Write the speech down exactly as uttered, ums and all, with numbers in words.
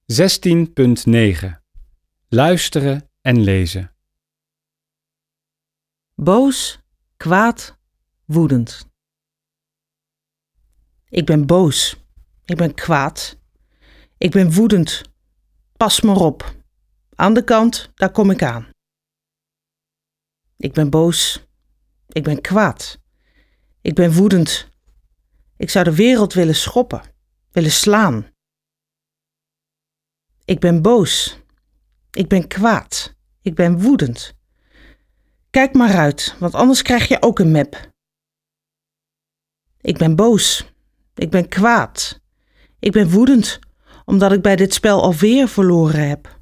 zestien punt negen. Luisteren en lezen. Boos, kwaad, woedend. Ik ben boos. Ik ben kwaad. Ik ben woedend. Pas maar op. Aan de kant, daar kom ik aan. Ik ben boos. Ik ben kwaad. Ik ben woedend. Ik zou de wereld willen schoppen, willen slaan. Ik ben boos. Ik ben kwaad. Ik ben woedend. Kijk maar uit, want anders krijg je ook een mep. Ik ben boos. Ik ben kwaad. Ik ben woedend, omdat ik bij dit spel alweer verloren heb.